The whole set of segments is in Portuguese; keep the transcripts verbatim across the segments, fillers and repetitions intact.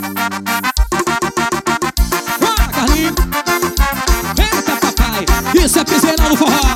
Bora, Carlinhos. Eita, papai, isso é piseirão no forró.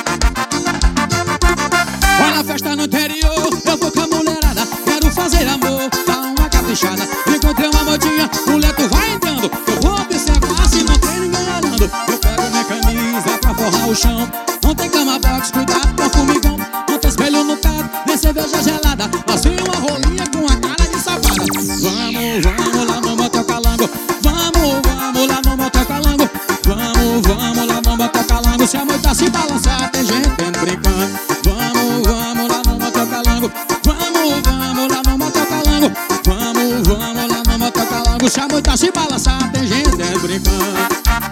Olha a festa no interior, eu vou com a mulherada, quero fazer amor, dá uma caprichada. Encontrei uma modinha, mulher tu vai entrando, eu vou observar se não tem ninguém olhando. Eu pego minha camisa pra forrar o chão, não tem cama box, cuidado com o formigão. Não tem espelho no teto, nem cerveja gelada, mas tem uma rolinha com a cara de safada. Vamos, vamos lá no motel calango, vamos, vamos lá no motel calango, vamos, vamos lá no motel calango. Se a moita se balançar, tem gente dentro brincando. Vamos, vamos lá no motel calango, vamos, vamos lá no motel calango, vamos, vamos lá no motel calango. Se a moita se balançar, tem gente dentro brincando.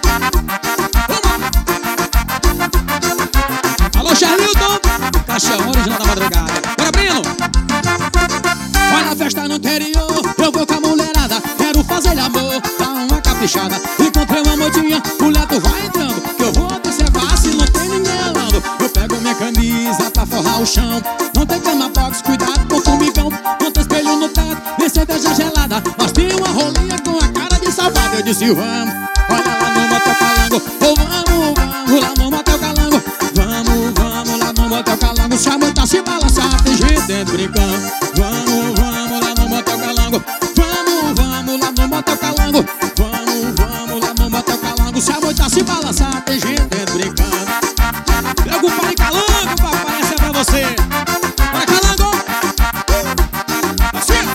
Alô, Charlilton, Caixão original da madrugada. Bora, Brino. Olha a festa no interior, eu vou com a mulherada, quero fazer amor, dá uma caprichada. Encontrei uma modinha, mulher tu vai entrando, que eu vou observar se não tem ninguém olhando. Eu pego minha camisa pra forrar o chão, não tem cama box, cuidado com o formigão. Não tem espelho no teto, nem cerveja gelada, mas tem uma rolinha com a cara de safada. Eu disse vamos, olha lá no motel calango, oh, vamos, vamos lá no motel calango, vamos, vamos lá no motel calango. Se a moita se balançar, tem gente dentro brincando. Vamos, vamos lá no motel calango, vamos, vamos lá no motel calango, vamos, vamos lá no motel calango. Se a moita se balançar, tem gente dentro brincando. Pega o pai calango, papai, essa é pra você. Vai, calango. Assim.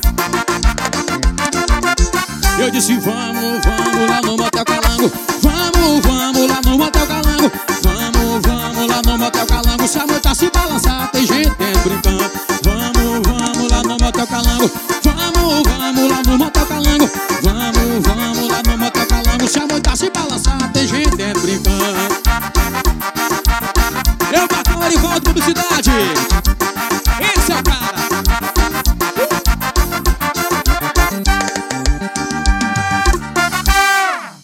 Eu disse vamos, vamos lá no motel calango, vamos, vamos lá no motel calango, vamos, vamos lá no motel calango. Se a moita se balançar, tem gente dentro brincando. Vamos, vamos lá no motel calango, vamos, vamos lá no motel calango, vamos, vamos lá no motel calango. Se a moita se balançar, tem gente dentro brincando. Eu bato Erivaldo Publicidade.